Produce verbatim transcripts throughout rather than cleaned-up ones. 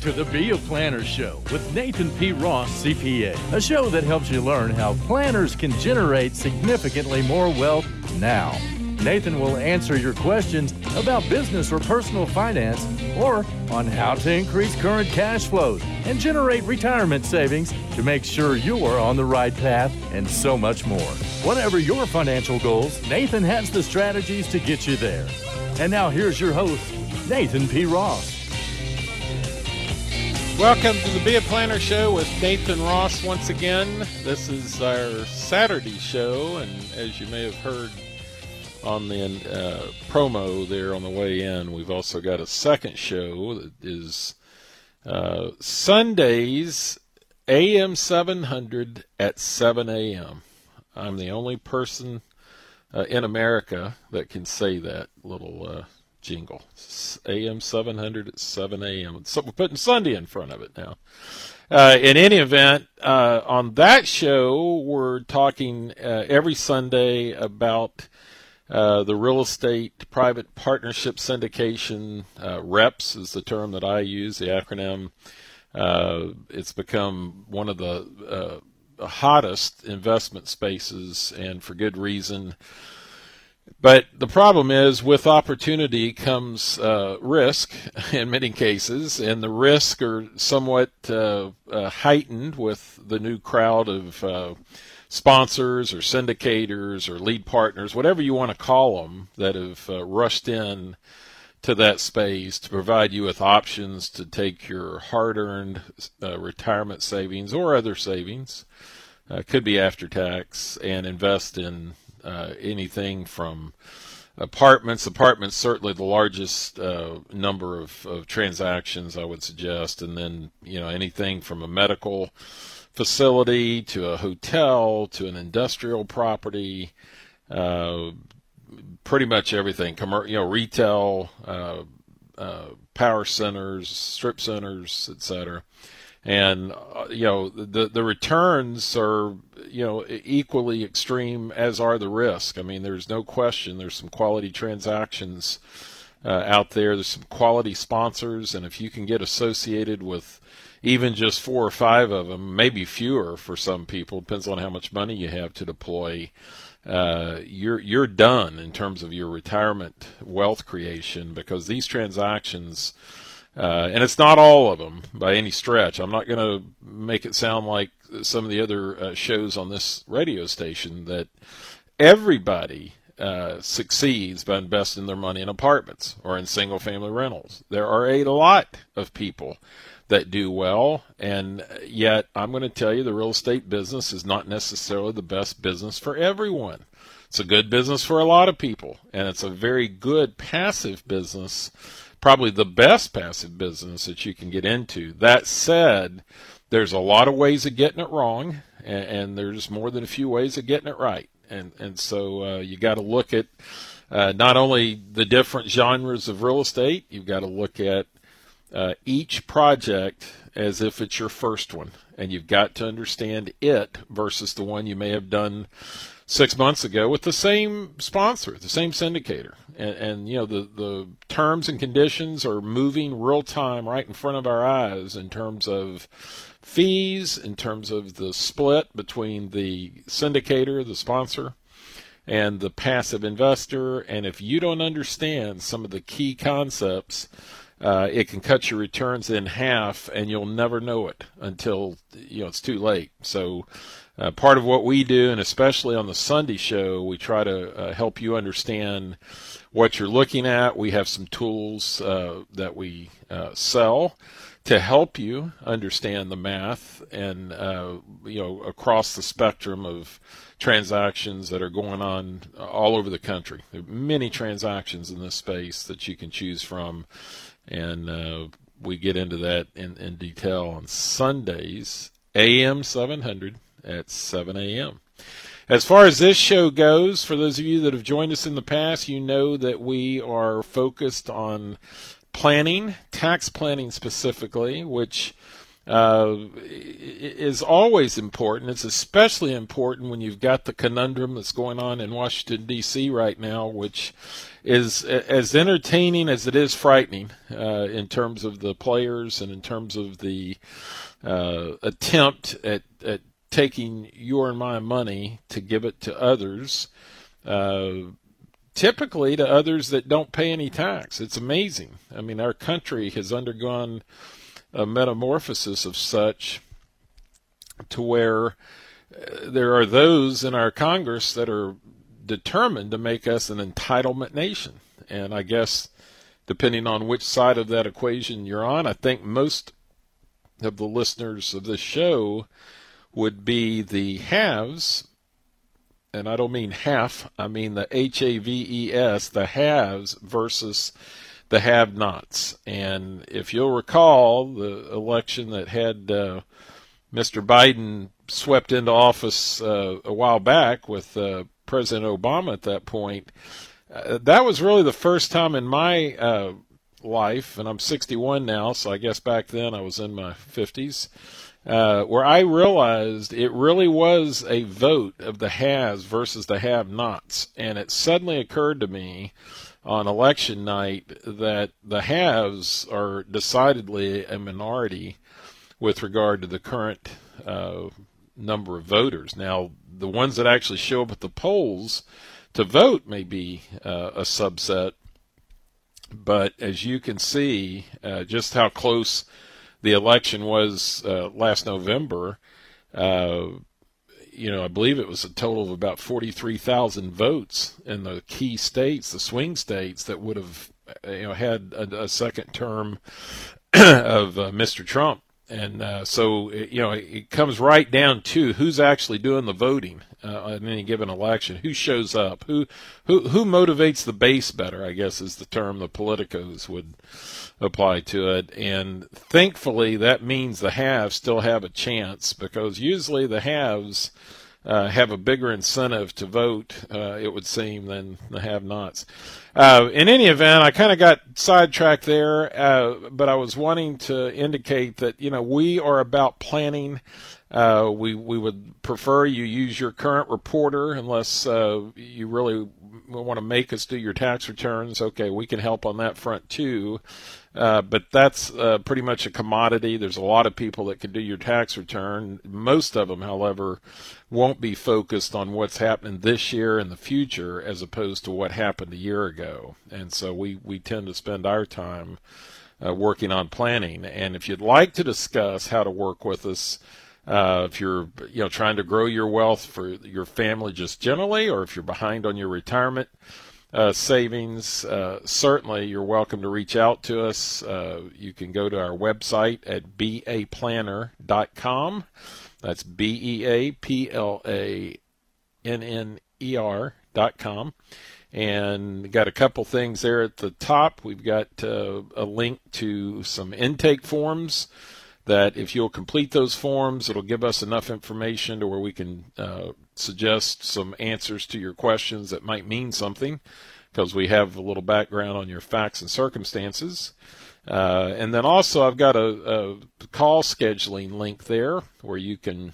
to the Be a Planner Show with Nathan P. Ross, C P A, a show that helps you learn how planners can generate significantly more wealth now. Nathan will answer your questions about business or personal finance, or on how to increase current cash flows and generate retirement savings to make sure you are on the right path, and so much more. Whatever your financial goals, Nathan has the strategies to get you there. And now here's your host, Nathan P. Ross. Welcome to the Be a Planner Show with Nathan Ross once again. This is our Saturday show, and as you may have heard on the uh, promo there on the way in, we've also got a second show that is uh, Sundays, A M seven hundred at seven a.m. I'm the only person uh, in America that can say that little uh, jingle. A M seven hundred at seven a.m. So we're putting Sunday in front of it now. Uh, in any event, uh, on that show, we're talking uh, every Sunday about Uh, the real estate private partnership syndication. uh, REPS is the term that I use, the acronym. Uh, it's become one of the uh, hottest investment spaces, and for good reason. But the problem is, with opportunity comes uh, risk in many cases, and the risks are somewhat uh, uh, heightened with the new crowd of uh, sponsors or syndicators or lead partners, whatever you want to call them, that have uh, rushed in to that space to provide you with options to take your hard-earned uh, retirement savings or other savings, uh, could be after tax, and invest in uh, anything from apartments. Apartments, certainly the largest uh, number of, of transactions, I would suggest, and then, you know, anything from a medical facility to a hotel to an industrial property, uh, pretty much everything, Commer- you know, retail, uh, uh, power centers, strip centers, et cetera. And, uh, you know, the, the returns are, you know, equally extreme as are the risk. I mean, there's no question there's some quality transactions uh, out there. There's some quality sponsors, and if you can get associated with even just four or five of them, maybe fewer for some people, depends on how much money you have to deploy, uh, you're you're done in terms of your retirement wealth creation, because these transactions, uh, and it's not all of them by any stretch. I'm not going to make it sound like some of the other uh, shows on this radio station that everybody uh, succeeds by investing their money in apartments or in single-family rentals. There are a lot of people that do well, and yet I'm going to tell you the real estate business is not necessarily the best business for everyone. It's a good business for a lot of people, and it's a very good passive business, probably the best passive business that you can get into. That said, there's a lot of ways of getting it wrong, and, and there's more than a few ways of getting it right. And, and so uh, you got to look at uh, not only the different genres of real estate, you've got to look at Uh, each project as if it's your first one, and you've got to understand it versus the one you may have done six months ago with the same sponsor, the same syndicator. And, and you know, the, the terms and conditions are moving real time right in front of our eyes in terms of fees, in terms of the split between the syndicator, the sponsor, and the passive investor. And if you don't understand some of the key concepts, Uh, it can cut your returns in half, and you'll never know it until, you know, it's too late. So uh, part of what we do, and especially on the Sunday show, we try to uh, help you understand what you're looking at. We have some tools uh, that we uh, sell to help you understand the math and, uh, you know, across the spectrum of transactions that are going on all over the country. There are many transactions in this space that you can choose from. And uh, we get into that in, in detail on Sundays, A M seven hundred at seven a.m. As far as this show goes, for those of you that have joined us in the past, you know that we are focused on planning, tax planning specifically, which uh, is always important. It's especially important when you've got the conundrum that's going on in Washington, D C right now, which is as entertaining as it is frightening uh, in terms of the players and in terms of the uh, attempt at, at taking your and my money to give it to others, uh, typically to others that don't pay any tax. It's amazing. I mean, our country has undergone a metamorphosis of such to where uh, there are those in our Congress that are determined to make us an entitlement nation. And I guess depending on which side of that equation you're on, I think most of the listeners of this show would be the haves, and I don't mean half, I mean the H A V E S, the haves versus the have-nots. And if you'll recall, the election that had uh, Mister Biden swept into office uh, a while back with uh, President Obama at that point, uh, that was really the first time in my uh, life, and I'm sixty-one now, so I guess back then I was in my fifties, uh, where I realized it really was a vote of the haves versus the have-nots. And it suddenly occurred to me on election night that the haves are decidedly a minority with regard to the current uh, number of voters. Now, the ones that actually show up at the polls to vote may be uh, a subset, but as you can see, uh, just how close the election was uh, last November, uh, you know, I believe it was a total of about forty-three thousand votes in the key states, the swing states, that would have, you know, had a, a second term of uh, Mister Trump. And uh, so, it, you know, it, it comes right down to who's actually doing the voting uh, in any given election, who shows up, who, who, who motivates the base better, I guess is the term the politicos would apply to it. And thankfully, that means the haves still have a chance, because usually the haves uh, have a bigger incentive to vote, uh, it would seem, than the have-nots. Uh, in any event, I kind of got sidetracked there, uh, but I was wanting to indicate that, you know, we are about planning. Uh, we we would prefer you use your current reporter unless uh, you really want to make us do your tax returns. Okay, we can help on that front too. Uh, but that's uh, pretty much a commodity. There's a lot of people that can do your tax return. Most of them, however, won't be focused on what's happening this year and the future as opposed to what happened a year ago. And so we, we tend to spend our time uh, working on planning. And if you'd like to discuss how to work with us, uh, if you're you know trying to grow your wealth for your family just generally, or if you're behind on your retirement Uh, savings, uh, certainly you're welcome to reach out to us. Uh, you can go to our website at b a planner dot com. That's B E A P L A N N E R dot com. And got a couple things there at the top. We've got uh, a link to some intake forms that if you'll complete those forms, it'll give us enough information to where we can uh, suggest some answers to your questions that might mean something, because we have a little background on your facts and circumstances. Uh, and then also I've got a, a call scheduling link there where you can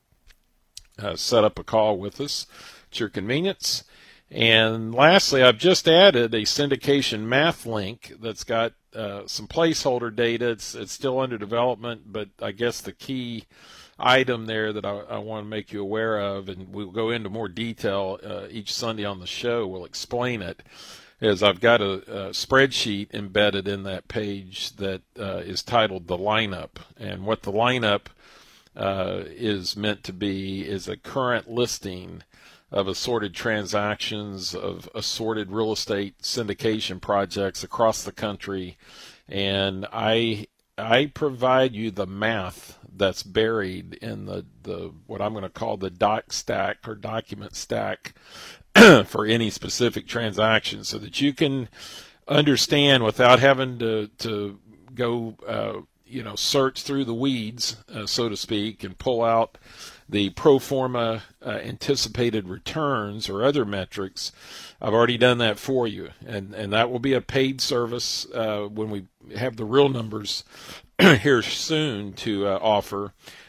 uh, set up a call with us at your convenience. And lastly, I've just added a syndication math link that's got uh, some placeholder data. It's, it's still under development, but I guess the key item there that I, I want to make you aware of, and we'll go into more detail uh, each Sunday on the show, we'll explain it, is I've got a, a spreadsheet embedded in that page that uh, is titled The Lineup. And what the lineup uh, is meant to be is a current listing of assorted transactions of assorted real estate syndication projects across the country. And I I provide you the math that's buried in the, the what I'm going to call the doc stack or document stack for any specific transaction, so that you can understand without having to to go uh, you know search through the weeds, uh, so to speak, and pull out the pro forma uh, anticipated returns or other metrics. I've already done that for you, and and that will be a paid service uh, when we have the real numbers here soon to uh, offer.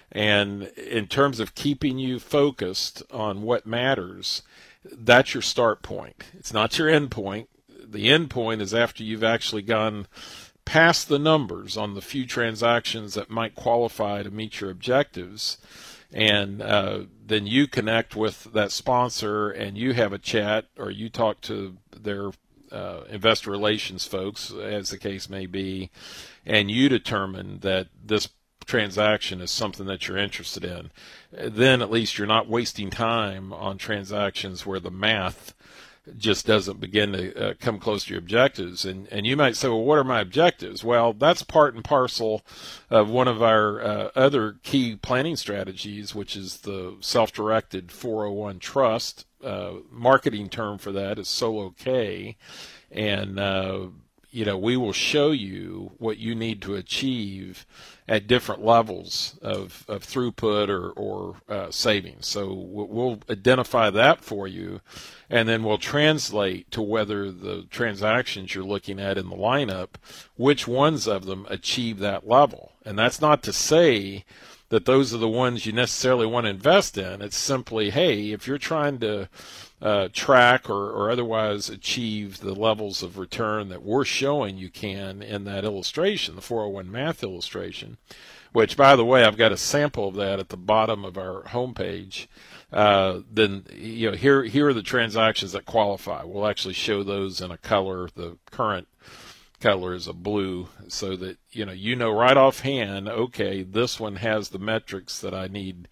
And in terms of keeping you focused on what matters, that's your start point. It's not your end point. The end point is after you've actually gone past the numbers on the few transactions that might qualify to meet your objectives. And uh, then you connect with that sponsor and you have a chat, or you talk to their uh, investor relations folks, as the case may be, and you determine that this transaction is something that you're interested in. Then at least you're not wasting time on transactions where the math just doesn't begin to uh, come close to your objectives. And and you might say, well, what are my objectives? Well, that's part and parcel of one of our uh, other key planning strategies, which is the self-directed four oh one trust. Uh, marketing term for that is Solo K. And, uh, you know, we will show you what you need to achieve at different levels of, of throughput or, or uh, savings. So we'll identify that for you, and then we'll translate to whether the transactions you're looking at in the lineup, which ones of them achieve that level. And that's not to say that those are the ones you necessarily want to invest in. It's simply, hey, if you're trying to uh, track or, or otherwise achieve the levels of return that we're showing you can in that illustration, the four oh one math illustration, which, by the way, I've got a sample of that at the bottom of our homepage. Uh, then, you know, here here are the transactions that qualify. We'll actually show those in a color. The current color is a blue, so that you know you know right offhand, okay, this one has the metrics that I need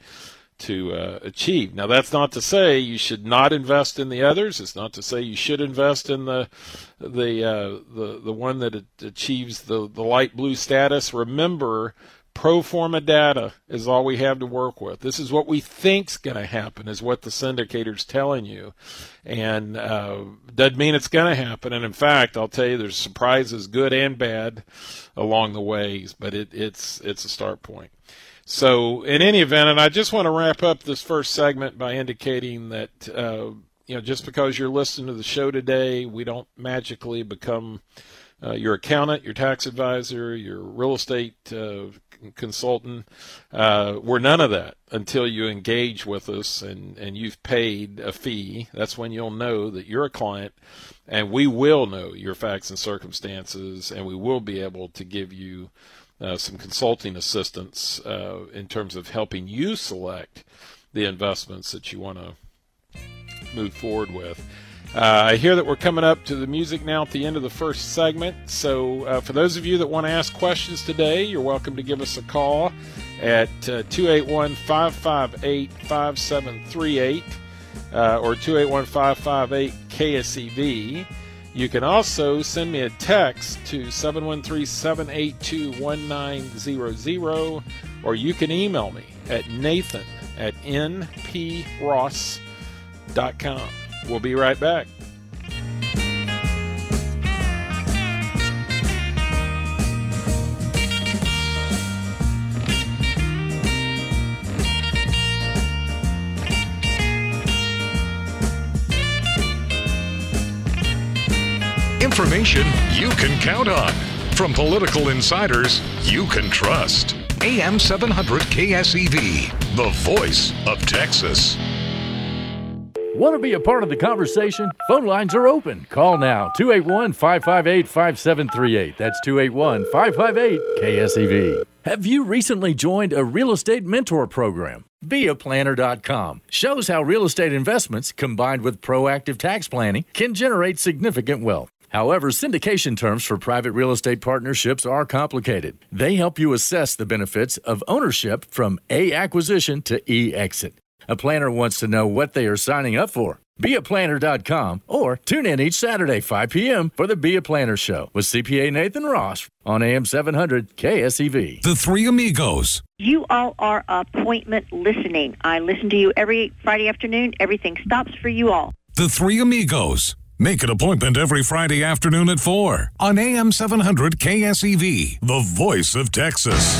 to uh, achieve. Now, that's not to say you should not invest in the others. It's not to say you should invest in the the uh, the the one that achieves the the light blue status. Remember, pro forma data is all we have to work with. This is what we think's going to happen, is what the syndicator's telling you, and uh, doesn't mean it's going to happen. And in fact, I'll tell you, there's surprises, good and bad, along the ways. But it, it's it's a start point. So in any event, and I just want to wrap up this first segment by indicating that uh, you know, just because you're listening to the show today, we don't magically become uh, your accountant, your tax advisor, your real estate uh, consultant. Uh, we're none of that until you engage with us and, and you've paid a fee. That's when you'll know that you're a client, and we will know your facts and circumstances, and we will be able to give you uh, some consulting assistance uh, in terms of helping you select the investments that you want to move forward with. Uh, I hear that we're coming up to the music now at the end of the first segment. So uh, for those of you that want to ask questions today, you're welcome to give us a call at uh, two eight one, five five eight, five seven three eight uh, or two eight one, five five eight, K S E V. You can also send me a text to seven one three, seven eight two, one nine zero zero, or you can email me at nathan at n p ross dot com. We'll be right back. Information you can count on. From political insiders you can trust. A M seven hundred K S E V, the voice of Texas. Want to be a part of the conversation? Phone lines are open. Call now, two eight one, five five eight, five seven three eight. That's two eight one, five five eight, K S E V. Have you recently joined a real estate mentor program? Via Planner dot com shows how real estate investments, combined with proactive tax planning, can generate significant wealth. However, syndication terms for private real estate partnerships are complicated. They help you assess the benefits of ownership from A, acquisition, to E, exit. A planner wants to know what they are signing up for. Be A Planner dot com or tune in each Saturday, five p.m. for the Be a Planner Show with C P A Nathan Ross on A M seven hundred K S E V. The Three Amigos. You all are appointment listening. I listen to you every Friday afternoon. Everything stops for you all. The Three Amigos. Make an appointment every Friday afternoon at four on A M seven hundred K S E V, the voice of Texas.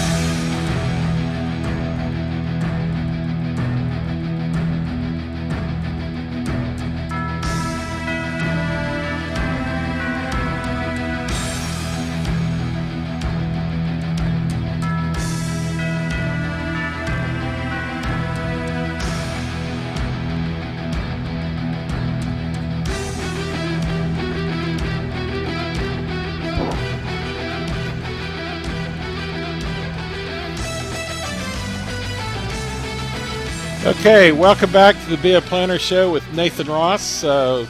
Okay, welcome back to the Be a Planner Show with Nathan Ross. Uh,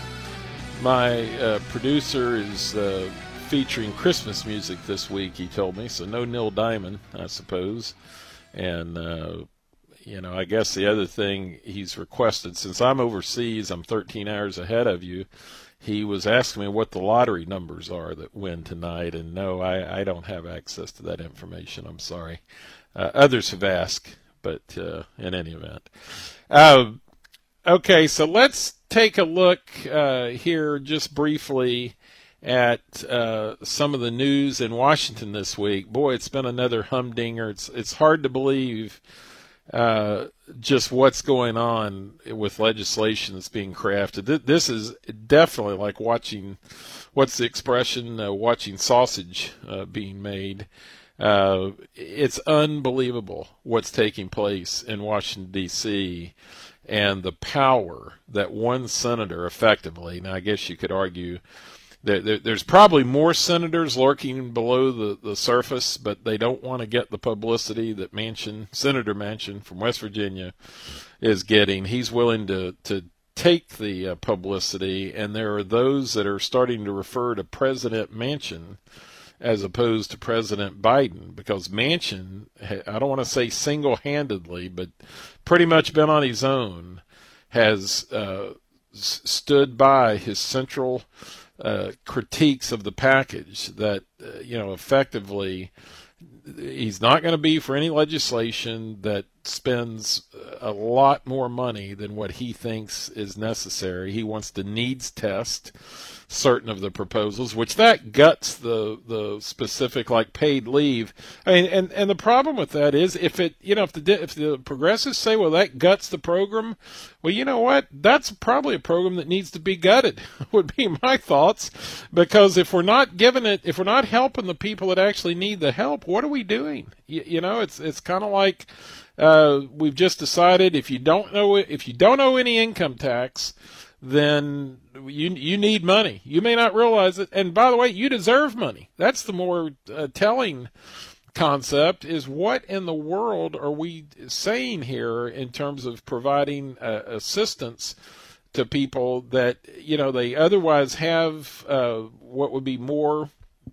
my uh, producer is uh, featuring Christmas music this week, he told me, so no Neil Diamond, I suppose. And, uh, you know, I guess the other thing he's requested, since I'm overseas, I'm thirteen hours ahead of you, he was asking me what the lottery numbers are that win tonight, and no, I, I don't have access to that information, I'm sorry. Uh, others have asked. But uh, in any event. Uh, okay, so let's take a look uh, here just briefly at uh, some of the news in Washington this week. Boy, it's been another humdinger. It's, it's hard to believe uh, just what's going on with legislation that's being crafted. This is definitely like watching, what's the expression, uh, watching sausage uh, being made. Uh, it's unbelievable what's taking place in Washington, D C, and the power that one senator effectively, now I guess you could argue that there, there's probably more senators lurking below the, the surface, but they don't want to get the publicity that Manchin, Senator Manchin from West Virginia is getting. He's willing to, to take the uh, publicity, and there are those that are starting to refer to President Manchin as opposed to President Biden, because Manchin, I don't want to say single-handedly, but pretty much been on his own, has uh, s- stood by his central uh, critiques of the package that, uh, you know, effectively he's not going to be for any legislation that spends a lot more money than what he thinks is necessary. He wants to needs test certain of the proposals, which that guts the the specific like paid leave. I mean, and and the problem with that is if it, you know, if the if the progressives say, well, that guts the program, well, you know what? That's probably a program that needs to be gutted. Would be my thoughts, because if we're not giving it, if we're not helping the people that actually need the help, what are we doing? You, you know, it's it's kind of like uh, we've just decided if you don't know if you don't owe any income tax, then you you need money. You may not realize it. And by the way, you deserve money. That's the more uh, telling concept, is what in the world are we saying here in terms of providing uh, assistance to people that, you know, they otherwise have uh, what would be more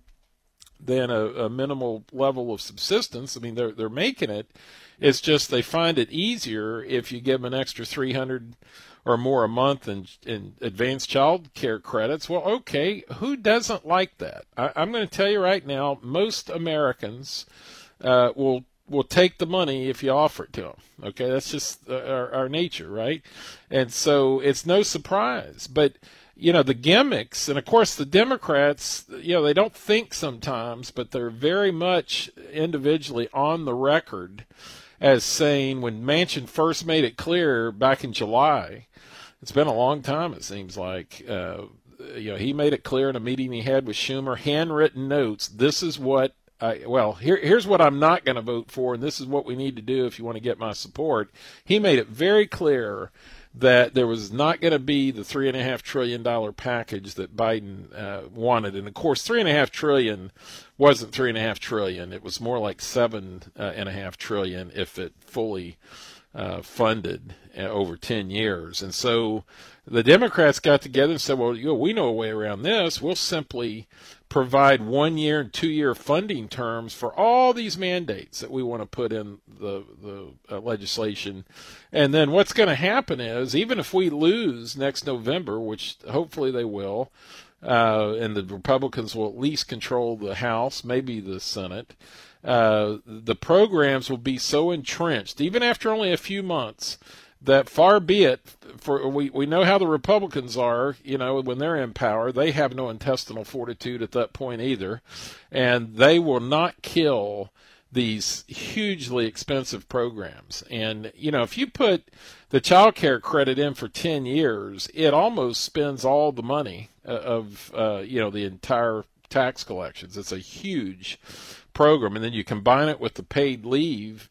than a, a minimal level of subsistence. I mean, they're they're making it. It's just they find it easier if you give them an extra three hundred or more a month in, in advanced child care credits. Well, okay, who doesn't like that? I, I'm going to tell you right now, most Americans uh, will will take the money if you offer it to them. Okay, that's just uh, our, our nature, right? And so it's no surprise. But, you know, the gimmicks, and of course the Democrats, you know, they don't think sometimes, but they're very much individually on the record as saying, when Manchin first made it clear back in July, it's been a long time, it seems like, uh, you know, he made it clear in a meeting he had with Schumer, handwritten notes, this is what I, well, here, here's what I'm not going to vote for, and this is what we need to do if you want to get my support. He made it very clear that there was not going to be the three and a half trillion dollar package that Biden uh, wanted, and of course, three and a half trillion wasn't three and a half trillion. It was more like seven uh, and a half trillion if it fully uh, funded uh, over ten years. And so the Democrats got together and said, "Well, you know, we know a way around this. We'll simply provide one-year and two-year funding terms for all these mandates that we want to put in the, the uh, legislation. And then what's going to happen is, even if we lose next November, which hopefully they will, uh, and the Republicans will at least control the House, maybe the Senate, uh, the programs will be so entrenched, even after only a few months, that far be it, for we, we know how the Republicans are, you know, when they're in power, they have no intestinal fortitude at that point either, and they will not kill these hugely expensive programs. And, you know, if you put the child care credit in for ten years, it almost spends all the money of, uh, you know, the entire tax collections. It's a huge program, and then you combine it with the paid leave,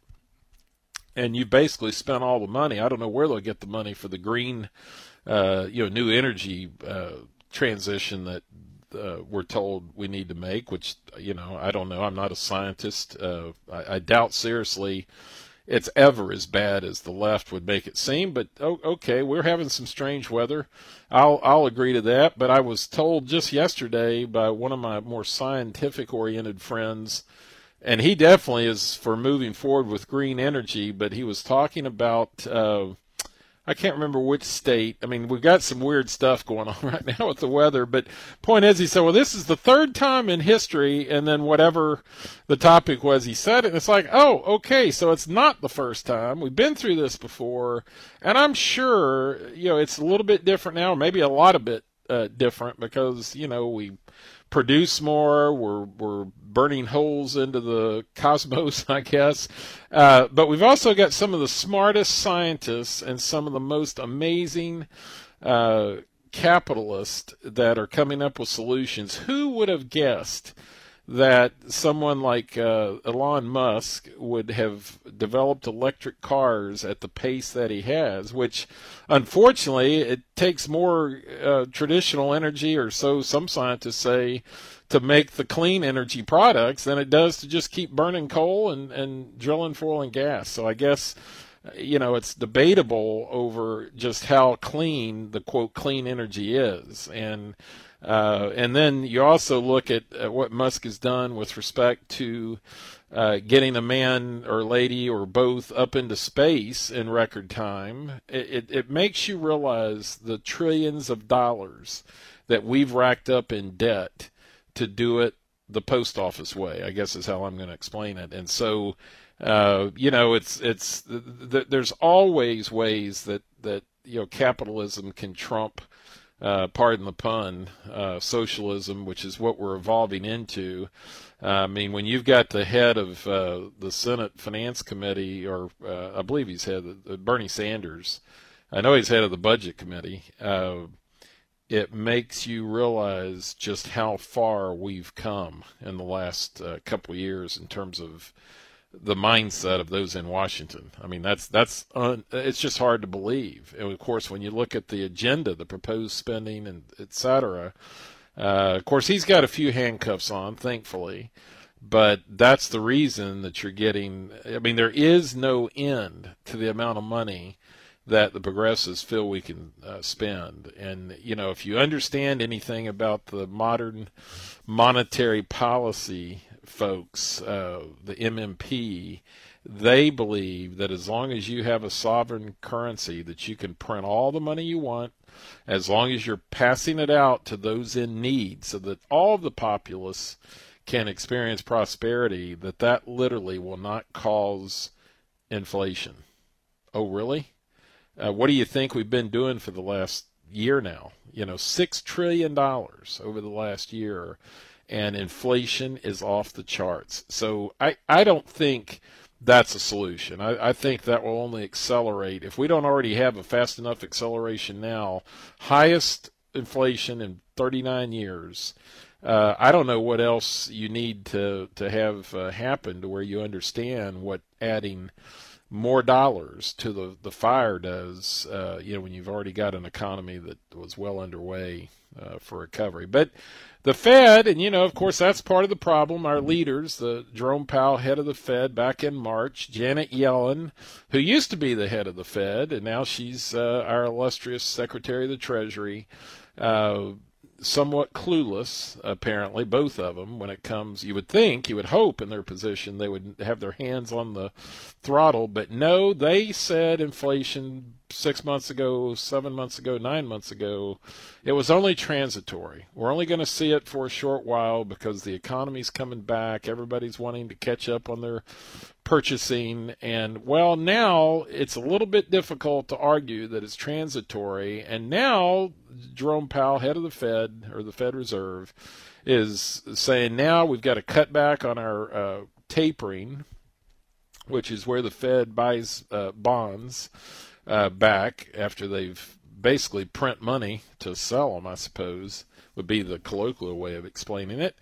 and you basically spent all the money. I don't know where they'll get the money for the green, uh, you know, new energy uh, transition that uh, we're told we need to make, which, you know, I don't know. I'm not a scientist. Uh, I, I doubt seriously it's ever as bad as the left would make it seem. But oh, okay, we're having some strange weather. I'll I'll agree to that. But I was told just yesterday by one of my more scientific-oriented friends, and he definitely is for moving forward with green energy, but he was talking about, uh, I can't remember which state. I mean, we've got some weird stuff going on right now with the weather, but point is, he said, well, this is the third time in history, and then whatever the topic was, he said it, and it's like, oh, okay, so it's not the first time. We've been through this before, and I'm sure, you know, it's a little bit different now, maybe a lot of bit uh, different because, you know, we produce more, we're we're burning holes into the cosmos, I guess. Uh, but we've also got some of the smartest scientists and some of the most amazing uh, capitalists that are coming up with solutions. Who would have guessed that someone like uh, Elon Musk would have developed electric cars at the pace that he has, which unfortunately it takes more uh, traditional energy, or so some scientists say, to make the clean energy products than it does to just keep burning coal and, and drilling for oil and gas. So I guess, you know, it's debatable over just how clean the, quote, clean energy is. And Uh, and then you also look at, at what Musk has done with respect to uh, getting a man or lady or both up into space in record time. It, it, it makes you realize the trillions of dollars that we've racked up in debt to do it the post office way, I guess is how I'm going to explain it. And so, uh, you know, it's it's th- th- there's always ways that, that you know capitalism can trump, Uh, pardon the pun, uh, socialism, which is what we're evolving into. Uh, I mean, when you've got the head of uh, the Senate Finance Committee, or uh, I believe he's head of uh, Bernie Sanders, I know he's head of the Budget Committee, uh, it makes you realize just how far we've come in the last uh, couple of years in terms of the mindset of those in Washington. I mean, that's that's un, it's just hard to believe. And of course, when you look at the agenda, the proposed spending, and et cetera, uh, of course, he's got a few handcuffs on, thankfully, but that's the reason that you're getting. I mean, there is no end to the amount of money that the progressives feel we can uh, spend. And, you know, if you understand anything about the modern monetary policy folks, uh, the M M P, they believe that as long as you have a sovereign currency, that you can print all the money you want, as long as you're passing it out to those in need so that all of the populace can experience prosperity, that that literally will not cause inflation. Oh, really? Uh, what do you think we've been doing for the last year now? You know, six trillion dollars over the last year. And inflation is off the charts. So I, I don't think that's a solution. I, I think that will only accelerate. If we don't already have a fast enough acceleration now, highest inflation in thirty-nine years, uh, I don't know what else you need to, to have uh, happen to where you understand what adding more dollars to the, the fire does, uh, you know, when you've already got an economy that was well underway uh, for recovery. But the Fed, and, you know, of course, that's part of the problem. Our leaders, the Jerome Powell, head of the Fed back in March, Janet Yellen, who used to be the head of the Fed, and now she's uh, our illustrious Secretary of the Treasury, uh, somewhat clueless, apparently, both of them, when it comes, you would think, you would hope in their position they would have their hands on the throttle, but no, they said inflation six months ago, seven months ago, nine months ago, it was only transitory. We're only going to see it for a short while because the economy's coming back, everybody's wanting to catch up on their purchasing, and well, now it's a little bit difficult to argue that it's transitory, and now Jerome Powell, head of the Fed, or the Fed Reserve, is saying now we've got to cut back on our uh, tapering, which is where the Fed buys uh, bonds uh, back after they've basically print money to sell them, I suppose, would be the colloquial way of explaining it.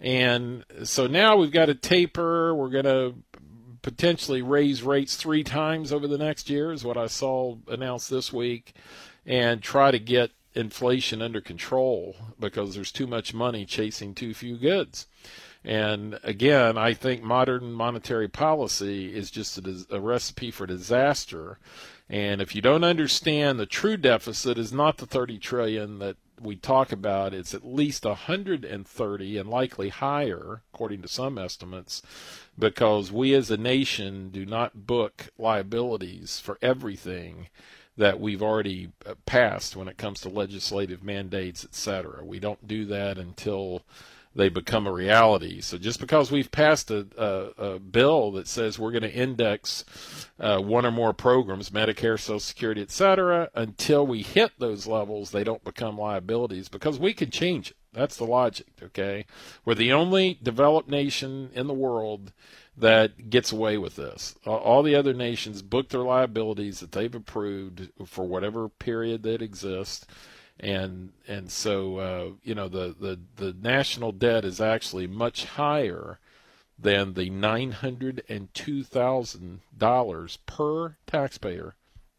And so now we've got to taper, we're going to potentially raise rates three times over the next year, is what I saw announced this week, and try to get inflation under control because there's too much money chasing too few goods. And again, I think modern monetary policy is just a, a recipe for disaster. And if you don't understand, the true deficit is not the thirty trillion dollars that we talk about. It's at least one hundred thirty and likely higher, according to some estimates, because we as a nation do not book liabilities for everything that we've already passed when it comes to legislative mandates, et cetera. We don't do that until they become a reality. So just because we've passed a, a, a bill that says we're going to index uh, one or more programs, Medicare, Social Security, et cetera, until we hit those levels, they don't become liabilities because we can change it. That's the logic, okay? We're the only developed nation in the world that gets away with this. All the other nations book their liabilities that they've approved for whatever period that exists. And and so, uh, you know, the, the, the national debt is actually much higher than the nine hundred two thousand dollars per taxpayer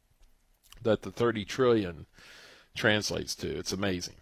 that the thirty trillion dollars translates to. It's amazing.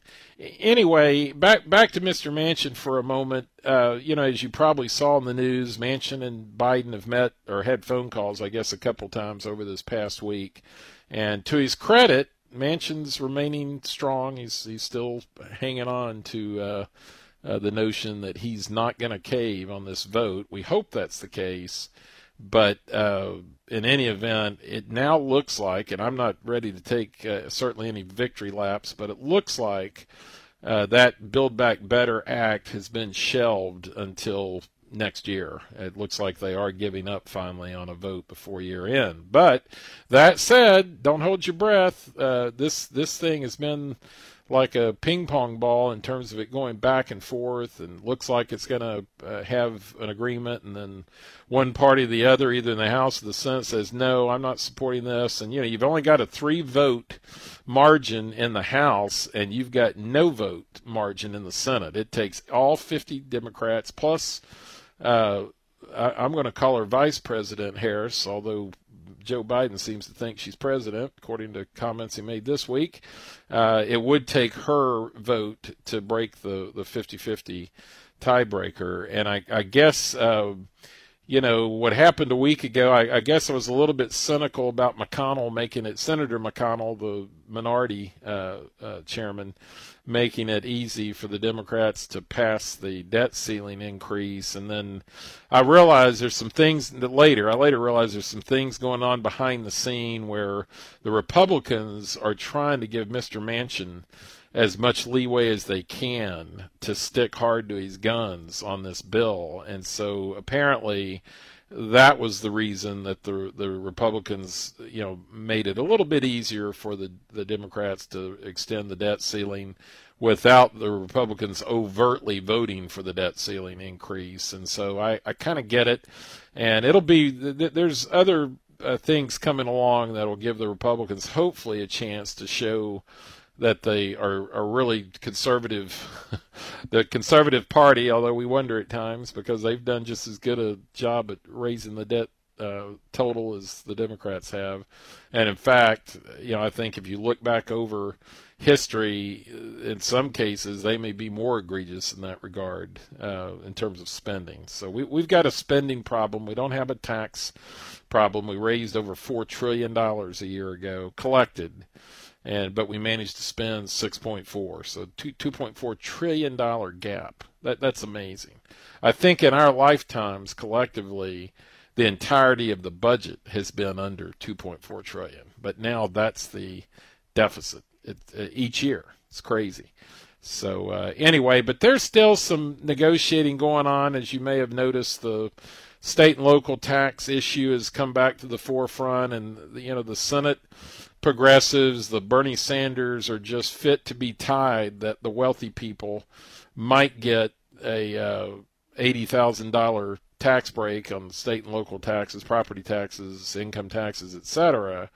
Anyway, back back to Mister Manchin for a moment. Uh, you know, as you probably saw in the news, Manchin and Biden have met or had phone calls, I guess, a couple times over this past week. And to his credit, Manchin's remaining strong. He's he's still hanging on to uh, uh, the notion that he's not going to cave on this vote. We hope that's the case. But uh, in any event, it now looks like, and I'm not ready to take uh, certainly any victory laps, but it looks like uh, that Build Back Better Act has been shelved until next year. It looks like they are giving up finally on a vote before year end. But that said, don't hold your breath. Uh, this this thing has been like a ping pong ball in terms of it going back and forth, and looks like it's going to uh, have an agreement, and then one party or the other, either in the House or the Senate, says, no, I'm not supporting this. And, you know, you've only got a three vote margin in the House, and you've got no vote margin in the Senate. It takes all fifty Democrats plus Uh, I, I'm going to call her Vice President Harris, although Joe Biden seems to think she's president, according to comments he made this week. Uh, it would take her vote to break the, the fifty-fifty tiebreaker. And I, I guess, uh, you know, what happened a week ago, I, I guess I was a little bit cynical about McConnell making it, Senator McConnell, the minority uh, uh, chairman, making it easy for the Democrats to pass the debt ceiling increase. And then I realized there's some things that later, I later realized there's some things going on behind the scene where the Republicans are trying to give Mister Manchin as much leeway as they can to stick hard to his guns on this bill. And so apparently that was the reason that the the Republicans, you know, made it a little bit easier for the, the Democrats to extend the debt ceiling without the Republicans overtly voting for the debt ceiling increase. And so I, I kind of get it. And it'll be, there's other uh, things coming along that will give the Republicans hopefully a chance to show that they are, are really conservative, the conservative party, although we wonder at times because they've done just as good a job at raising the debt uh, total as the Democrats have. And in fact, you know, I think if you look back over history, in some cases, they may be more egregious in that regard uh, in terms of spending. So we, we've got a spending problem. We don't have a tax problem. We raised over four trillion dollars a year ago, collected. And but we managed to spend six point four, so two two point four trillion dollar gap. That that's amazing. I think in our lifetimes collectively, the entirety of the budget has been under two point four trillion. But now that's the deficit it, uh, each year. It's crazy. So uh, anyway, but there's still some negotiating going on, as you may have noticed. The state and local tax issue has come back to the forefront, and you know the Senate progressives, the Bernie Sanders, are just fit to be tied that the wealthy people might get a uh, eighty thousand dollars tax break on state and local taxes, property taxes, income taxes, et cetera,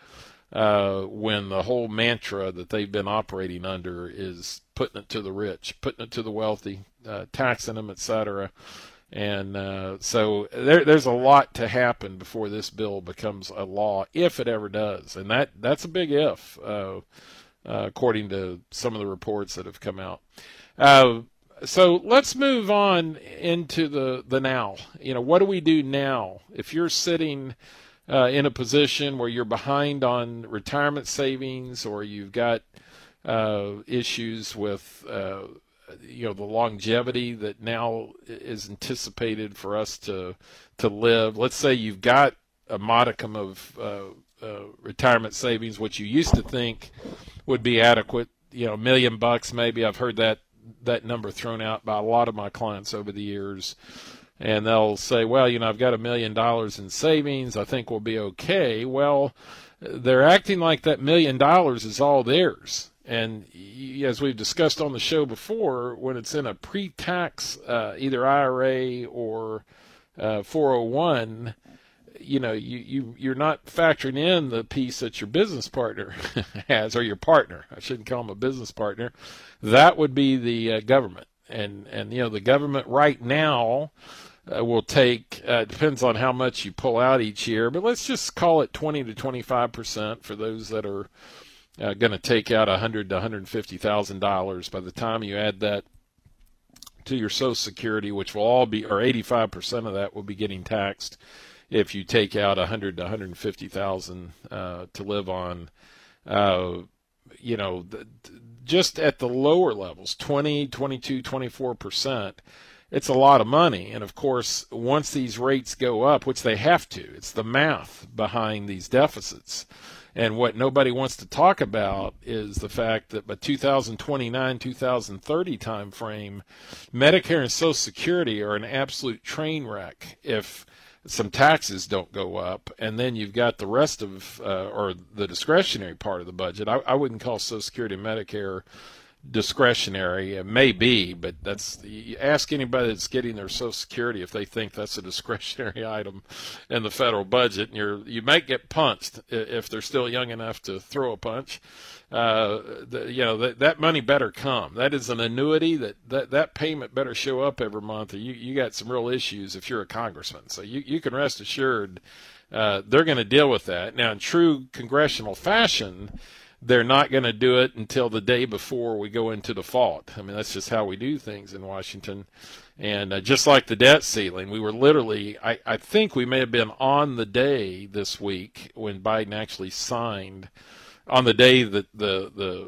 uh, when the whole mantra that they've been operating under is putting it to the rich, putting it to the wealthy, uh, taxing them, et cetera. And uh, so there, there's a lot to happen before this bill becomes a law, if it ever does. And that, that's a big if, uh, uh, according to some of the reports that have come out. Uh, so let's move on into the, the now. You know, what do we do now? If you're sitting uh, in a position where you're behind on retirement savings, or you've got uh, issues with, uh, you know, the longevity that now is anticipated for us to to live. Let's say you've got a modicum of uh, uh, retirement savings, which you used to think would be adequate. You know, a million bucks maybe. I've heard that that number thrown out by a lot of my clients over the years. And they'll say, well, you know, I've got a million dollars in savings. I think we'll be okay. Well, they're acting like that million dollars is all theirs. And as we've discussed on the show before, when it's in a pre-tax uh, either I R A or uh, four oh one, you know, you, you, you're not factoring in the piece that your business partner has, or your partner. I shouldn't call him a business partner. That would be the uh, government. And, and, you know, the government right now uh, will take, uh, depends on how much you pull out each year, but let's just call it twenty to twenty-five percent for those that are uh, going to take out one hundred thousand to one hundred fifty thousand dollars. By the time you add that to your Social Security, which will all be, or eighty-five percent of that will be getting taxed if you take out one hundred thousand to one hundred fifty thousand uh, to live on, uh, you know, the, just at the lower levels, twenty, twenty-two, twenty-four percent, it's a lot of money. And, of course, once these rates go up, which they have to, it's the math behind these deficits. And what nobody wants to talk about is the fact that by two thousand twenty-nine, two thousand thirty time frame, Medicare and Social Security are an absolute train wreck if some taxes don't go up, and then you've got the rest of, uh, or the discretionary part of the budget. I, I wouldn't call Social Security and Medicare discretionary. It may be, but that's, you ask anybody that's getting their Social Security if they think that's a discretionary item in the federal budget, and you're, you might get punched if they're still young enough to throw a punch. Uh, the, you know, that, that money better come. That is an annuity. That, that, that payment better show up every month, or you, you got some real issues if you're a congressman. So you, you can rest assured uh, they're going to deal with that. Now, in true congressional fashion, they're not going to do it until the day before we go into default. I mean, that's just how we do things in Washington. And uh, just like the debt ceiling, we were literally, I, I think we may have been on the day this week when Biden actually signed, on the day that the the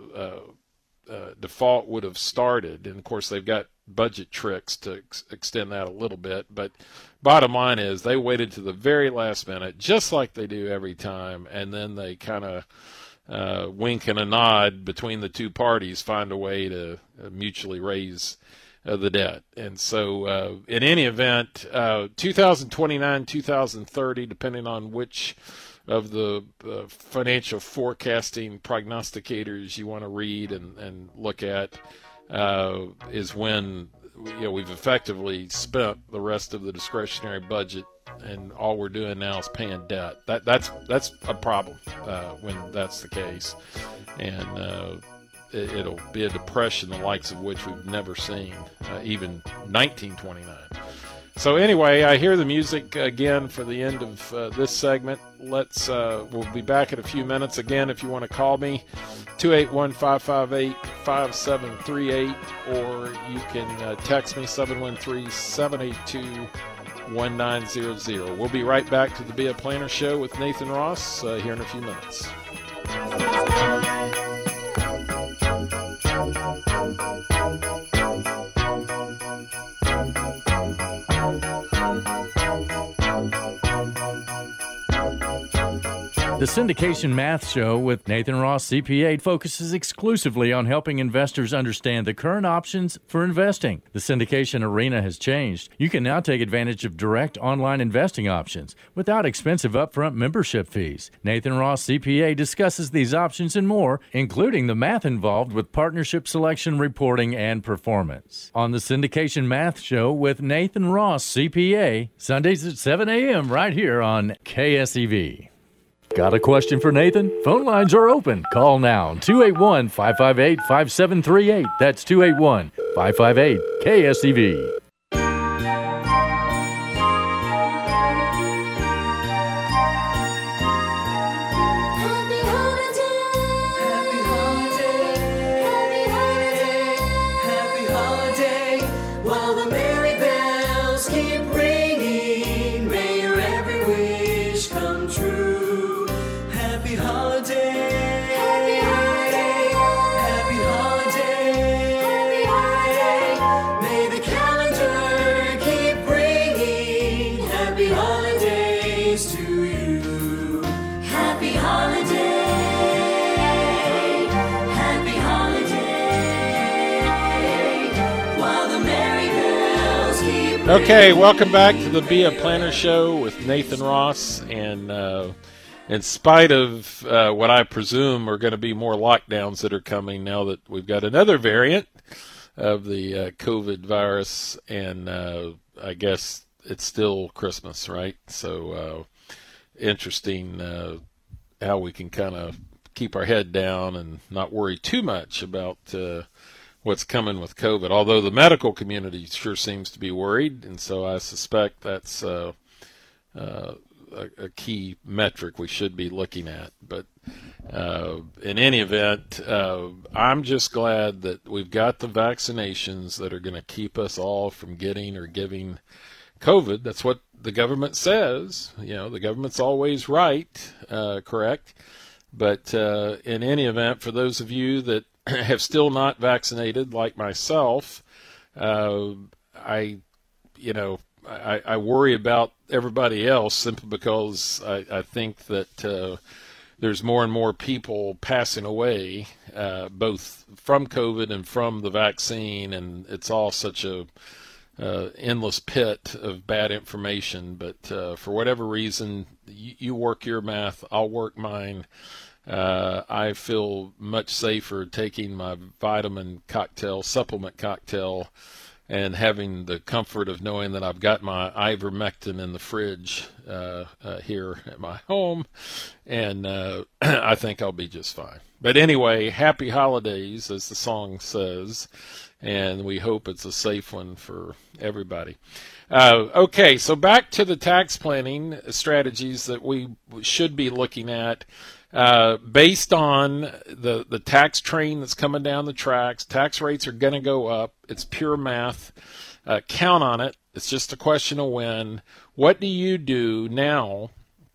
uh, uh, default would have started. And, of course, they've got budget tricks to ex- extend that a little bit. But bottom line is they waited to the very last minute, just like they do every time, and then they kind of uh, wink and a nod between the two parties, find a way to uh, mutually raise uh, the debt. And so uh, in any event, uh, two thousand twenty-nine, two thousand thirty, depending on which of the uh, financial forecasting prognosticators you want to read and, and look at, uh, is when, you know, we've effectively spent the rest of the discretionary budget, and all we're doing now is paying debt. That that's that's a problem uh, when that's the case, and uh, it, it'll be a depression the likes of which we've never seen, uh, even nineteen twenty-nine. So anyway, I hear the music again for the end of uh, this segment. Let's uh, we'll be back in a few minutes. Again, if you want to call me, two eight one, five five eight, five seven three eight, or you can uh, text me, seven one three, seven eight two, one nine zero zero. We'll be right back to the Be a Planner Show with Nathan Ross uh, here in a few minutes. The Syndication Math Show with Nathan Ross, C P A, focuses exclusively on helping investors understand the current options for investing. The syndication arena has changed. You can now take advantage of direct online investing options without expensive upfront membership fees. Nathan Ross, C P A, discusses these options and more, including the math involved with partnership selection, reporting, and performance. On the Syndication Math Show with Nathan Ross, C P A, Sundays at seven a.m. right here on K S E V. Got a question for Nathan? Phone lines are open. Call now, two eight one, five five eight, five seven three eight. That's two eight one, five five eight, K S E V. Okay, welcome back to the Be a Planner Show with Nathan Ross. And uh, in spite of uh, what I presume are going to be more lockdowns that are coming now that we've got another variant of the uh, COVID virus, and uh, I guess it's still Christmas, right? So uh, interesting uh, how we can kind of keep our head down and not worry too much about uh, what's coming with COVID, although the medical community sure seems to be worried, and so I suspect that's uh, uh, a, a key metric we should be looking at. But uh, in any event, uh, I'm just glad that we've got the vaccinations that are going to keep us all from getting or giving COVID. That's what the government says. You know, the government's always right, uh, correct? But uh, in any event, for those of you that have still not vaccinated, like myself, uh, I, you know, I, I worry about everybody else simply because I, I think that uh, there's more and more people passing away, uh, both from COVID and from the vaccine, and it's all such a uh, endless pit of bad information. But uh, for whatever reason, you, you work your math, I'll work mine. Uh, I feel much safer taking my vitamin cocktail, supplement cocktail, and having the comfort of knowing that I've got my ivermectin in the fridge uh, uh, here at my home, and uh, I think I'll be just fine. But anyway, happy holidays, as the song says, and we hope it's a safe one for everybody. Uh, okay, so back to the tax planning strategies that we should be looking at. Uh, based on the, the tax train that's coming down the tracks, tax rates are going to go up. It's pure math. Uh, count on it. It's just a question of when. What do you do now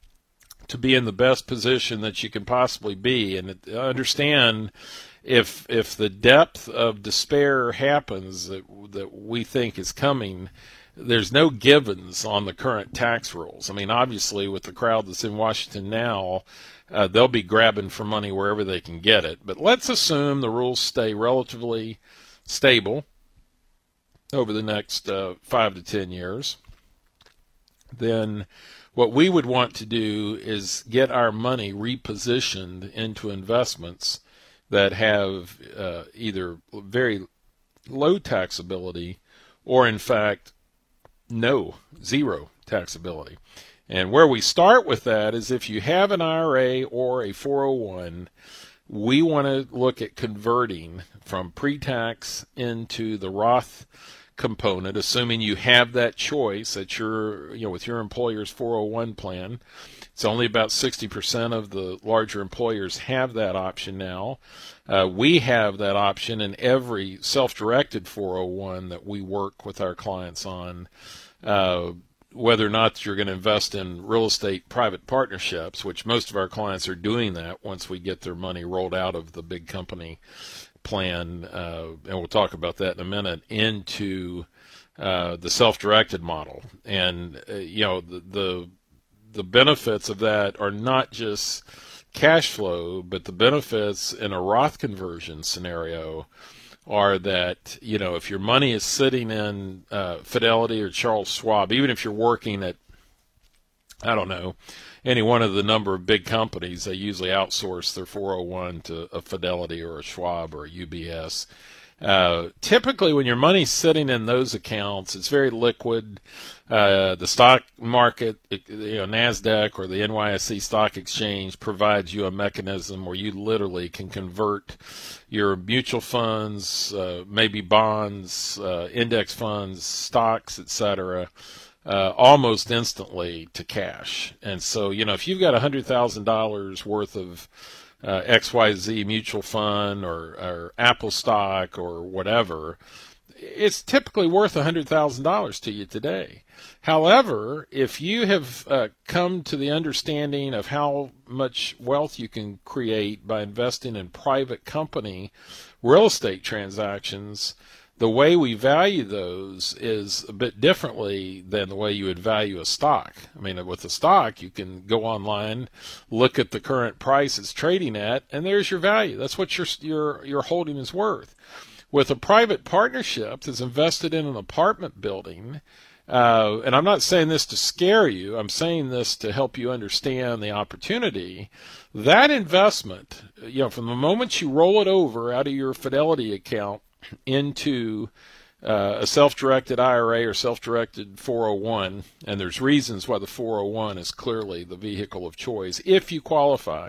to be in the best position that you can possibly be? And understand, if if the depth of despair happens that that we think is coming, there's no givens on the current tax rules. I mean, obviously, with the crowd that's in Washington now, Uh, they'll be grabbing for money wherever they can get it. But let's assume the rules stay relatively stable over the next uh, five to ten years. Then what we would want to do is get our money repositioned into investments that have uh, either very low taxability or, in fact, no, zero taxability. And where we start with that is if you have an I R A or a four oh one, we want to look at converting from pre-tax into the Roth component, assuming you have that choice at your, you know, with your employer's four oh one plan. It's only about sixty percent of the larger employers have that option now. Uh, we have that option in every self-directed four oh one that we work with our clients on. Uh, whether or not you're going to invest in real estate private partnerships, which most of our clients are doing that once we get their money rolled out of the big company plan, uh, and we'll talk about that in a minute, into uh, the self-directed model. And, uh, you know, the, the the benefits of that are not just cash flow, but the benefits in a Roth conversion scenario are that, you know, if your money is sitting in uh, Fidelity or Charles Schwab, even if you're working at, I don't know, any one of the number of big companies, they usually outsource their four oh one to a Fidelity or a Schwab or a U B S. Uh, typically, when your money's sitting in those accounts, it's very liquid. Uh, the stock market, you know, NASDAQ or the N Y S E stock exchange provides you a mechanism where you literally can convert your mutual funds, uh, maybe bonds, uh, index funds, stocks, et cetera, uh, almost instantly to cash. And so, you know, if you've got one hundred thousand dollars worth of uh, X Y Z mutual fund or, or Apple stock or whatever, it's typically worth one hundred thousand dollars to you today. However, if you have uh, come to the understanding of how much wealth you can create by investing in private company real estate transactions, the way we value those is a bit differently than the way you would value a stock. I mean, with a stock, you can go online, look at the current price it's trading at, and there's your value. That's what your your your holding is worth. With a private partnership that's invested in an apartment building, uh, and I'm not saying this to scare you, I'm saying this to help you understand the opportunity. That investment, you know, from the moment you roll it over out of your Fidelity account into uh, a self-directed I R A or self-directed four oh one, and there's reasons why the four oh one is clearly the vehicle of choice if you qualify.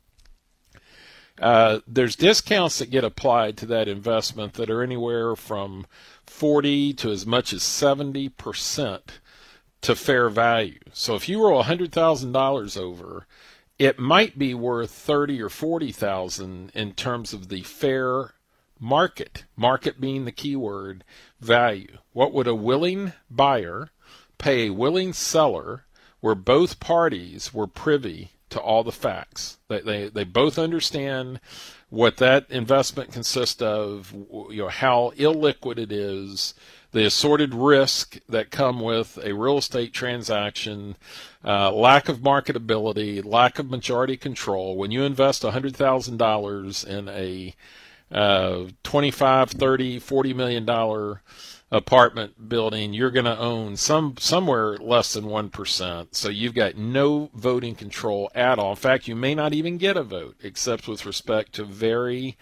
Uh, there's discounts that get applied to that investment that are anywhere from forty to as much as seventy percent to fair value. So if you roll one hundred thousand dollars over, it might be worth thirty or forty thousand in terms of the fair market, market being the key word, value. What would a willing buyer pay a willing seller where both parties were privy to all the facts? They, they they both understand what that investment consists of, you know, how illiquid it is, the assorted risk that come with a real estate transaction, uh, lack of marketability, lack of majority control. When you invest one hundred thousand dollars in a uh, twenty-five, thirty, forty million dollars apartment building, you're going to own some somewhere less than one percent. So you've got no voting control at all. In fact, you may not even get a vote, except with respect to very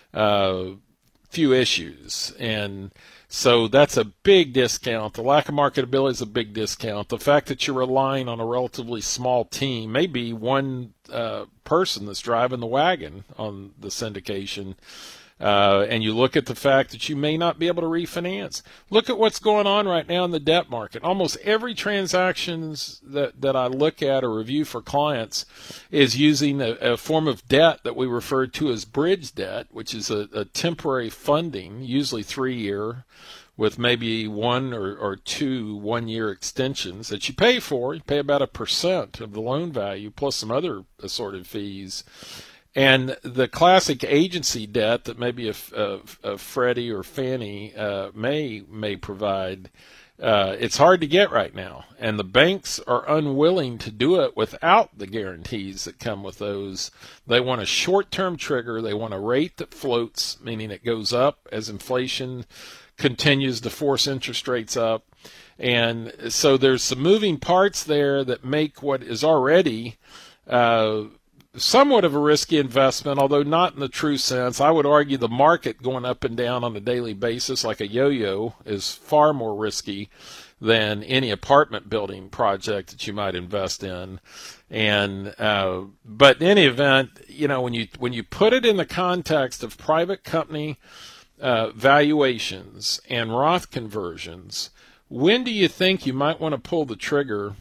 uh, few issues. And so that's a big discount. The lack of marketability is a big discount. The fact that you're relying on a relatively small team, maybe one uh, person that's driving the wagon on the syndication, Uh, and you look at the fact that you may not be able to refinance. Look at what's going on right now in the debt market. Almost every transactions that, that I look at or review for clients is using a, a form of debt that we refer to as bridge debt, which is a, a temporary funding, usually three-year, with maybe one or, or two one-year extensions that you pay for. You pay about a percent of the loan value plus some other assorted fees. And the classic agency debt that maybe a, a, a Freddie or Fannie uh, may may provide, uh, it's hard to get right now. And the banks are unwilling to do it without the guarantees that come with those. They want a short-term trigger. They want a rate that floats, meaning it goes up as inflation continues to force interest rates up. And so there's some moving parts there that make what is already uh somewhat of a risky investment, although not in the true sense. I would argue the market going up and down on a daily basis like a yo-yo is far more risky than any apartment building project that you might invest in. And uh, but in any event, you know, when you when you put it in the context of private company uh, valuations and Roth conversions, when do you think you might want to pull the trigger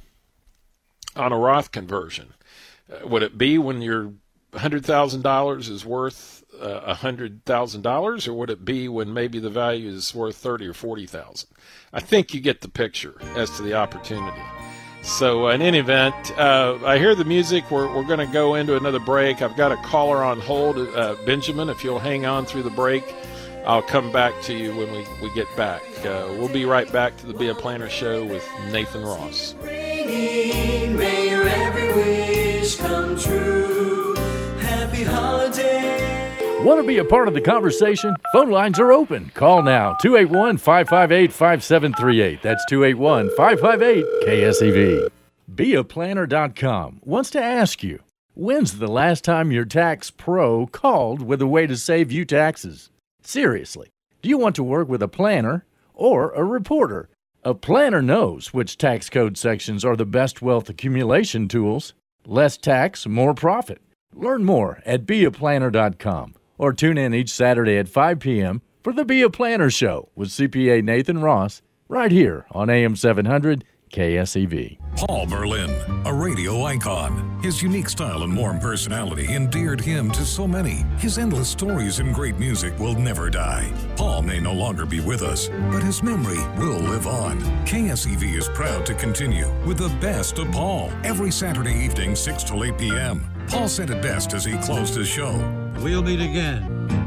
on a Roth conversion? Would it be when your one hundred thousand dollars is worth uh, one hundred thousand dollars, or would it be when maybe the value is worth thirty thousand dollars or forty thousand dollars? I think you get the picture as to the opportunity. So in any event, uh, I hear the music. We're, we're going to go into another break. I've got a caller on hold. Uh, Benjamin, if you'll hang on through the break, I'll come back to you when we, we get back. Uh, we'll be right back to the Be a Planner Show with Nathan Ross. Ringing, may your every wish come true. Happy holidays. Want to be a part of the conversation? Phone lines are open. Call now, two eight one, five five eight, five seven three eight. That's two eight one, five five eight, K S E V. be a planner dot com wants to ask you, when's the last time your tax pro called with a way to save you taxes? Seriously, do you want to work with a planner or a reporter? A planner knows which tax code sections are the best wealth accumulation tools. Less tax, more profit. Learn more at be a planner dot com or tune in each Saturday at five p.m. for the Be a Planner Show with C P A Nathan Ross right here on A M seven hundred K S E V. Paul Berlin, a radio icon. His unique style and warm personality endeared him to so many. His endless stories and great music will never die. Paul may no longer be with us, but his memory will live on. K S E V is proud to continue with the best of Paul every Saturday evening, six till eight p.m. Paul said it best as he closed his show. We'll meet again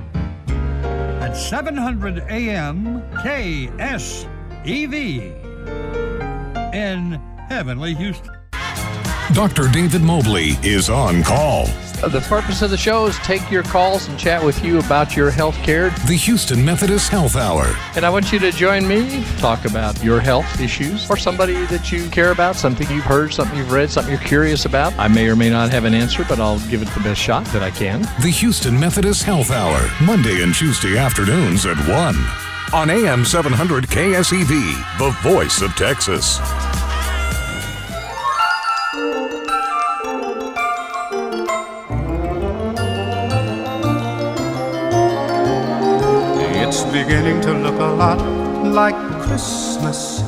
at seven hundred A M K S E V in heavenly Houston. Doctor David Mobley is on call. The purpose of the show is take your calls and chat with you about your health care. The Houston Methodist Health Hour. And I want you to join me, talk about your health issues or somebody that you care about, something you've heard, something you've read, something you're curious about. I may or may not have an answer, but I'll give it the best shot that I can. The Houston Methodist Health Hour, Monday and Tuesday afternoons at one on A M seven hundred K S E V, the voice of Texas. It's beginning to look a lot like Christmas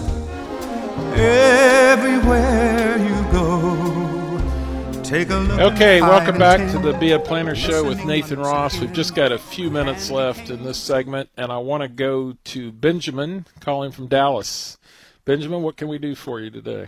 everywhere you go. Take a look. Okay, welcome back to the Be a Planner Show with Nathan Ross. We've just got a few minutes left in this segment, and I want to go to Benjamin calling from Dallas. Benjamin, what can we do for you today?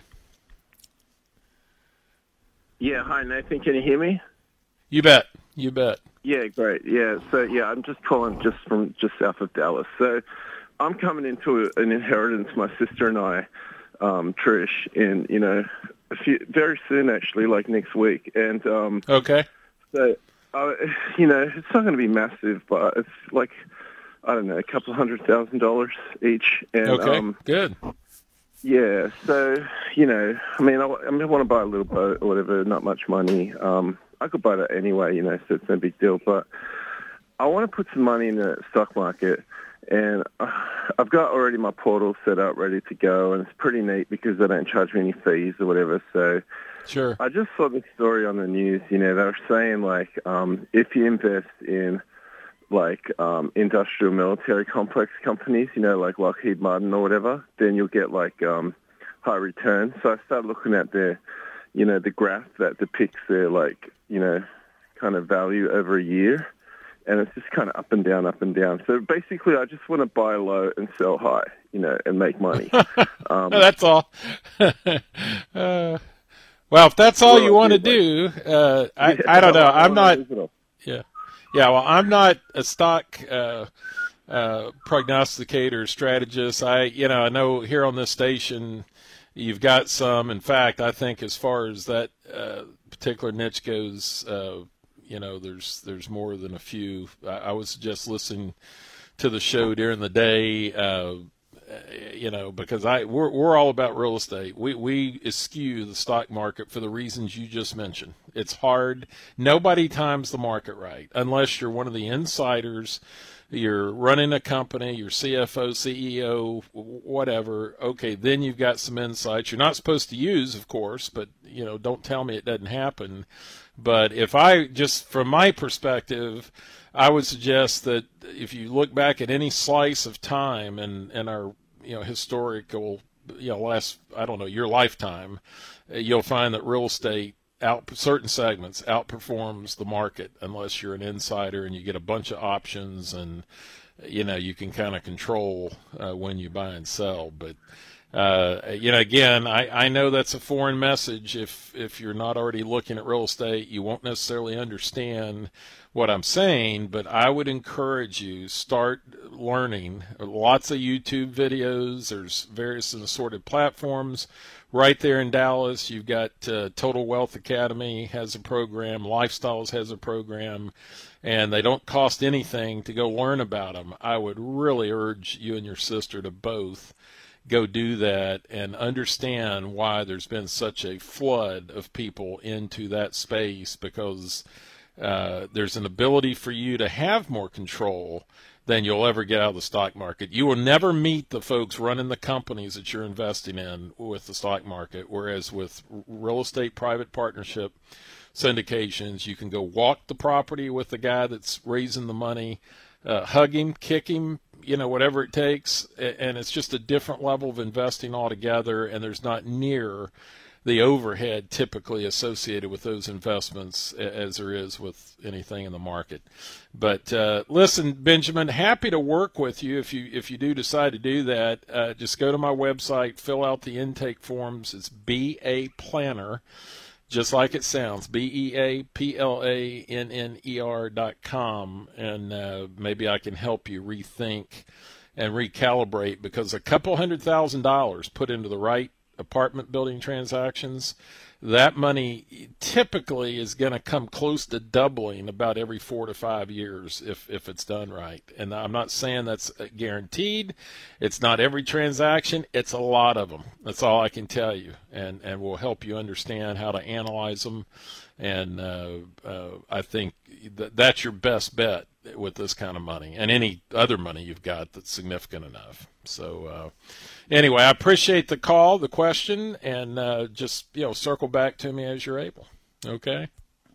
Yeah, hi, Nathan. Can you hear me? You bet. You bet. Yeah, great. Yeah, so yeah, I'm just calling just from just south of Dallas. So I'm coming into an inheritance, my sister and I, um, Trish, in you know a few very soon actually, like next week. And um, okay, so uh, you know it's not going to be massive, but it's like I don't know, a couple of hundred thousand dollars each. And, okay, um, good. Yeah, so you know, I mean, I, I mean, I want to buy a little boat or whatever, not much money. Um, I could buy that anyway, you know, so it's no big deal. But I want to put some money in the stock market, and I've got already my portal set up, ready to go, and it's pretty neat because they don't charge me any fees or whatever. So sure. I just saw this story on the news, you know, they were saying, like, um, if you invest in, like, um, industrial military complex companies, you know, like Lockheed Martin or whatever, then you'll get, like, um, high returns. So I started looking at their, you know, the graph that depicts their, like, you know, kind of value over a year. And it's just kind of up and down, up and down. So basically, I just want to buy low and sell high, you know, and make money. Um, that's all. uh, well, if that's all well, you want to do, uh, I, yeah, I don't know. I'm not. Yeah, yeah. Well, I'm not a stock uh, uh, prognosticator, strategist. I, you know, I know here on this station, you've got some. In fact, I think as far as that uh, particular niche goes, uh, you know, there's there's more than a few. I, I was just listening to the show during the day, uh, you know, because I we're we're all about real estate. We we eschew the stock market for the reasons you just mentioned. It's hard. Nobody times the market right unless you're one of the insiders. You're running a company, you're C F O, C E O, whatever. Okay, then you've got some insights you're not supposed to use, of course, but, you know, don't tell me it doesn't happen. But if I, just from my perspective, I would suggest that if you look back at any slice of time and, and our, you know, historical, you know, last, I don't know, your lifetime, you'll find that real estate out certain segments outperforms the market unless you're an insider and you get a bunch of options and, you know, you can kind of control uh, when you buy and sell. But, uh, you know, again, I, I know that's a foreign message. If, if you're not already looking at real estate, you won't necessarily understand what I'm saying, but I would encourage you, start learning. Lots of YouTube videos. There's various and assorted platforms. Right there in Dallas, you've got uh, Total Wealth Academy has a program, Lifestyles has a program, and they don't cost anything to go learn about them. I would really urge you and your sister to both go do that and understand why there's been such a flood of people into that space, because uh, there's an ability for you to have more control than you'll ever get out of the stock market. You will never meet the folks running the companies that you're investing in with the stock market, whereas with real estate private partnership syndications, you can go walk the property with the guy that's raising the money, uh, hug him, kick him, you know, whatever it takes, and it's just a different level of investing altogether, and there's not near the overhead typically associated with those investments as there is with anything in the market. But uh, listen, Benjamin, happy to work with you if you if you do decide to do that. Uh, just go to my website, fill out the intake forms. It's Be a Planner, just like it sounds, B E A P L A N N E R dot com, and uh, maybe I can help you rethink and recalibrate, because a couple hundred thousand dollars put into the right apartment building transactions, that money typically is going to come close to doubling about every four to five years if, if it's done right. And I'm not saying that's guaranteed. It's not every transaction. It's a lot of them. That's all I can tell you. And, and will help you understand how to analyze them. And uh, uh, I think th- that's your best bet with this kind of money and any other money you've got that's significant enough. So uh, anyway, I appreciate the call, the question, and uh, just, you know, circle back to me as you're able. Okay?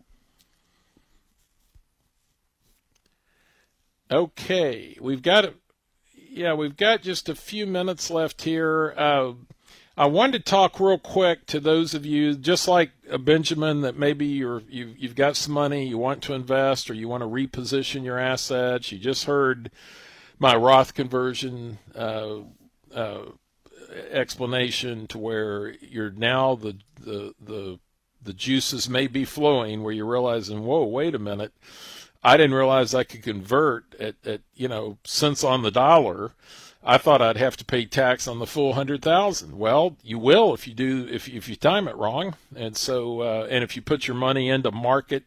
Okay. We've got, yeah, we've got just a few minutes left here. Uh, I wanted to talk real quick to those of you, just like a Benjamin, that maybe you're, you've, you've got some money, you want to invest, or you want to reposition your assets. You just heard my Roth conversion uh, uh, explanation to where you're now the, the the the juices may be flowing, where you're realizing, whoa, wait a minute, I didn't realize I could convert at, at you know cents on the dollar. I thought I'd have to pay tax on the full hundred thousand. Well, you will if you do if if you time it wrong, and so uh, and if you put your money into market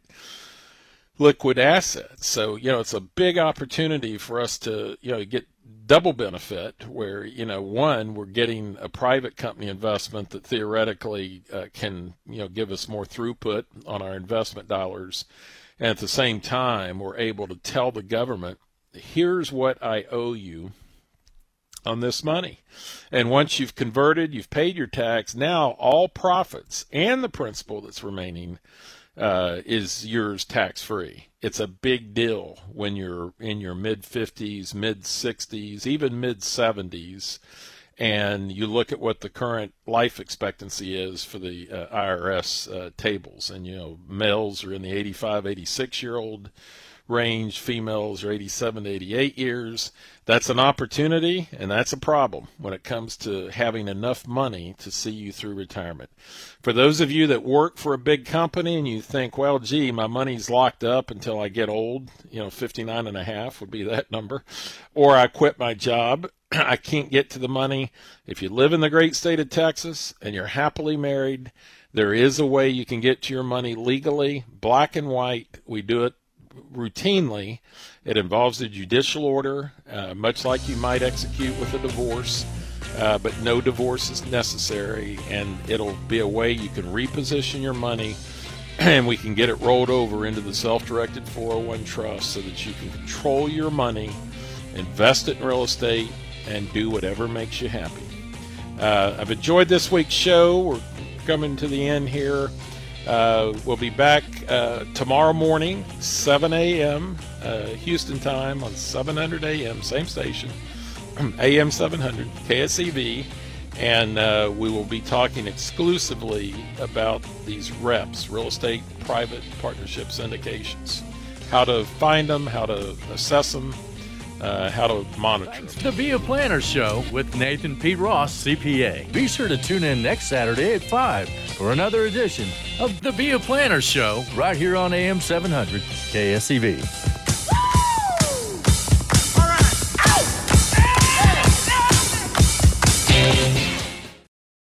liquid assets. So you know it's a big opportunity for us to you know get double benefit, where you know one, we're getting a private company investment that theoretically uh, can you know give us more throughput on our investment dollars, and at the same time we're able to tell the government, here's what I owe you on this money. And once you've converted, you've paid your tax, now all profits and the principal that's remaining uh, is yours tax-free. It's a big deal when you're in your mid-fifties, mid-sixties, even mid-seventies, and you look at what the current life expectancy is for the uh, I R S uh, tables. And, you know, males are in the eighty-five, eighty-six-year-old range, females are eighty-seven to eighty-eight years. That's an opportunity, and that's a problem when it comes to having enough money to see you through retirement. For those of you that work for a big company and you think, well, gee, my money's locked up until I get old, you know, fifty-nine and a half would be that number, or I quit my job, I can't get to the money. If you live in the great state of Texas and you're happily married, there is a way you can get to your money legally, black and white. We do it routinely. It involves a judicial order, uh, much like you might execute with a divorce, uh, but no divorce is necessary, and it'll be a way you can reposition your money, and we can get it rolled over into the self-directed four oh one trust so that you can control your money, invest it in real estate, and do whatever makes you happy. Uh, I've enjoyed this week's show. We're coming to the end here. Uh, we'll be back uh, tomorrow morning, seven a.m. Uh, Houston time on seven hundred A M, same station, A M seven hundred, K S E V, and uh, we will be talking exclusively about these reps, real estate private partnership syndications, how to find them, how to assess them, Uh, how to monitor. Thanks to Be a Planner Show with Nathan P. Ross, C P A. Be sure to tune in next Saturday at five for another edition of the Be a Planner Show right here on A M seven hundred K S E V.